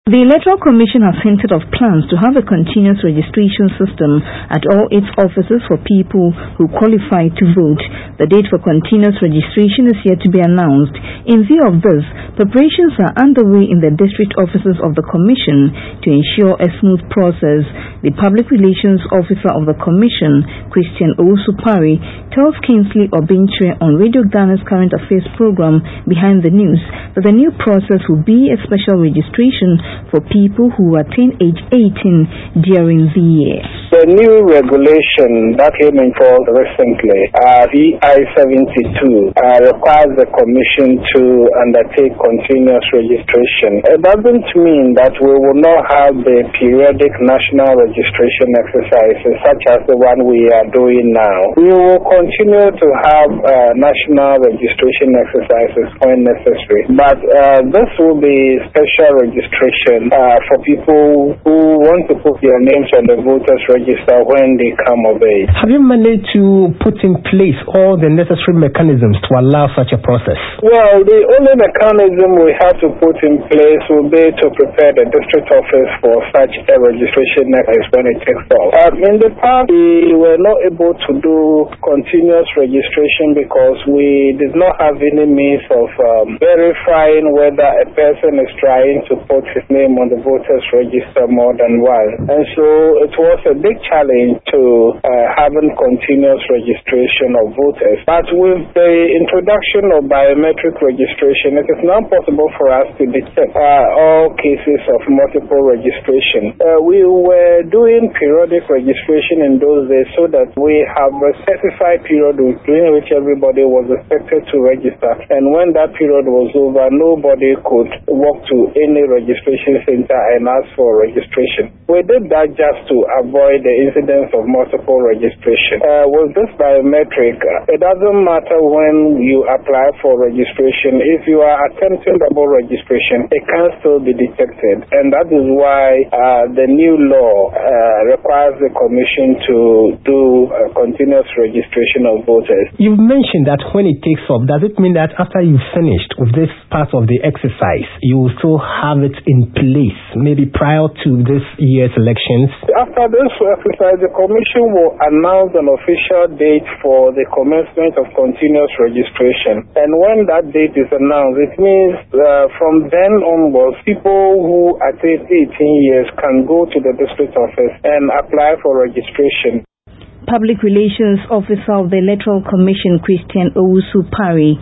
The Electoral Commission has hinted of plans to have a continuous registration system at all its offices for people who qualify to vote. The date for continuous registration is yet to be announced. In view of this, preparations are underway in the district offices of the Commission to ensure a smooth process. The Public Relations Officer of the Commission, Christian Owusu-Parry, tells Kingsley Obintre on Radio Ghana's Current Affairs program Behind the News that the new process will be a special registration for people who attain age 18 during the year. The new regulation that came in force recently, VI 72, requires the Commission to undertake continuous registration. It doesn't mean that we will not have the periodic national registration exercises such as the one we are doing now. We will continue to have national registration exercises when necessary, but this will be special registration for people who want to put their names on the voters register when they come of age. Have you managed to put in place all the necessary mechanisms to allow such a process? Well, the only mechanism we have to put in place will be to prepare the district office for such a registration exercise when it takes off. In the past, we were not able to do continuous registration because we did not have any means of verifying whether a person is trying to put his name on the voters register more than once. And so it was a big challenge to having continuous registration of voters. But with the introduction of biometric registration, it is now possible for us to detect all cases of multiple registration. We were doing periodic registration in those days so that we have a specified period during which everybody was expected to register. And when that period was over, nobody could walk to any registration center and ask for registration. We did that just to avoid the incidence of multiple registration. With this biometric, it doesn't matter when you apply for registration. If you are attempting double registration, it can still be detected. And that is why the new law requires the Commission to do continuous registration of voters. You've mentioned that when it takes off, does it mean that after you've finished with this part of the exercise, you will still have it in place, maybe prior to this year's elections? After this exercise, the Commission will announce an official date for the commencement of continuous registration. And when that date is announced, it means from then onwards, people who attain 18 years can go to the district office and apply for registration. Public Relations Officer of the Electoral Commission, Christian Owusu-Parry.